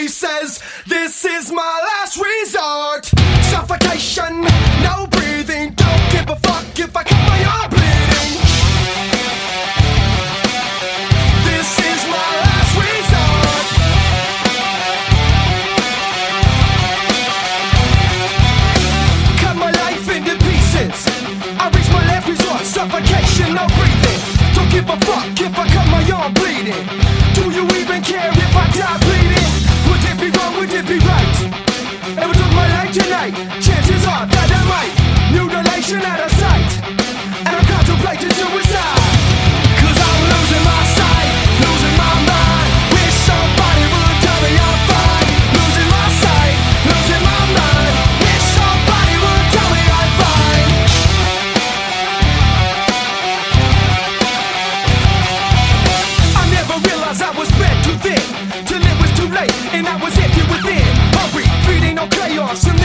he says, this is my last resort. Suffocation, no breathing. Don't give a fuck if I cut my arm bleeding. This is my last resort. Cut my life into pieces. I reach my last resort. Suffocation, no breathing. Don't give a fuck if I cut my arm bleeding. Do you even care if I die bleeding? Would it be wrong, would it be right? If I took my life tonight, chances are that I might. Mutilation out of sight, and I'm contemplating suicide. Cause I'm losing my sight, losing my mind. Wish somebody would tell me I'm fine. Losing my sight, losing my mind. Wish somebody would tell me I'm fine. I never realized I was spread too thin, till it was too late, and I was empty within. Hurry, feeding on chaos.